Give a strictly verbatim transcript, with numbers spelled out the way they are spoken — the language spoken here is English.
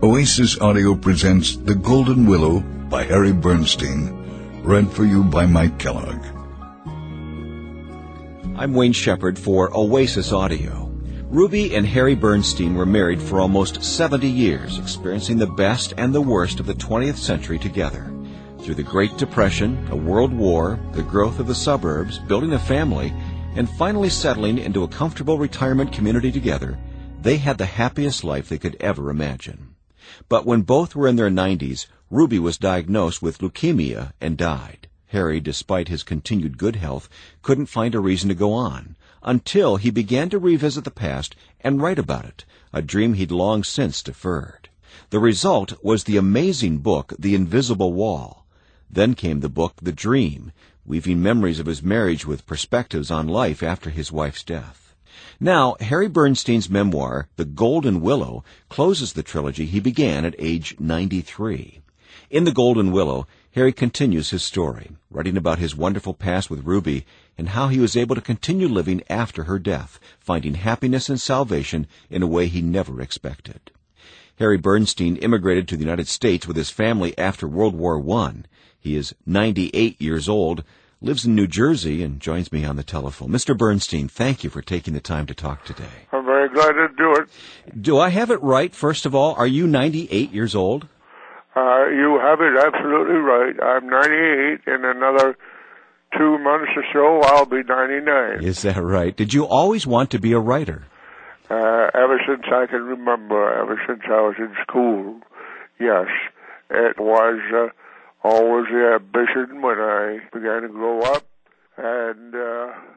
Oasis Audio presents The Golden Willow by Harry Bernstein, read for you by Mike Kellogg. I'm Wayne Shepherd for Oasis Audio. Ruby and Harry Bernstein were married for almost seventy years, experiencing the best and the worst of the twentieth century together. Through the Great Depression, a world war, the growth of the suburbs, building a family, and finally settling into a comfortable retirement community together, they had the happiest life they could ever imagine. But when both were in their nineties, Ruby was diagnosed with leukemia and died. Harry, despite his continued good health, couldn't find a reason to go on, until he began to revisit the past and write about it, a dream he'd long since deferred. The result was the amazing book, The Invisible Wall. Then came the book, The Dream, weaving memories of his marriage with perspectives on life after his wife's death. Now, Harry Bernstein's memoir, The Golden Willow, closes the trilogy he began at age ninety-three. In The Golden Willow, Harry continues his story, writing about his wonderful past with Ruby and how he was able to continue living after her death, finding happiness and salvation in a way he never expected. Harry Bernstein immigrated to the United States with his family after World War One. He is ninety-eight years old, lives in New Jersey, and joins me on the telephone. Mister Bernstein, thank you for taking the time to talk today. I'm very glad to do it. Do I have it right, first of all? Are you ninety-eight years old? Uh, you have it absolutely right. I'm ninety-eight. In another two months or so, I'll be ninety-nine. Is that right? Did you always want to be a writer? Uh, ever since I can remember, ever since I was in school, yes. It was uh, always the ambition when I began to grow up, and uh,